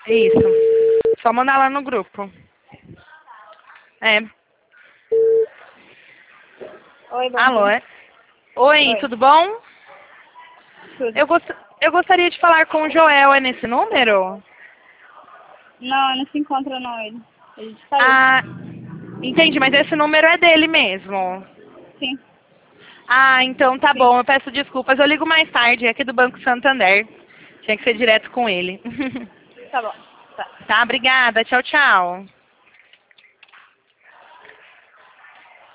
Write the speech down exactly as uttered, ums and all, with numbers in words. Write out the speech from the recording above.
Isso. Só mandar lá no grupo. É. Oi, bom Alô, dia. é? Oi, Oi. tudo bom? Tudo. Eu, gost... eu gostaria de falar com o Joel, é nesse número? Não, não se encontra não ele. A gente saiu. Ah, entendi, mas esse número é dele mesmo. Sim, Ah, então tá sim. bom, eu peço desculpas. Eu ligo mais tarde, é aqui do Banco Santander. Tinha que ser direto com ele. Tá bom. Tá. Tá, obrigada. Tchau, tchau.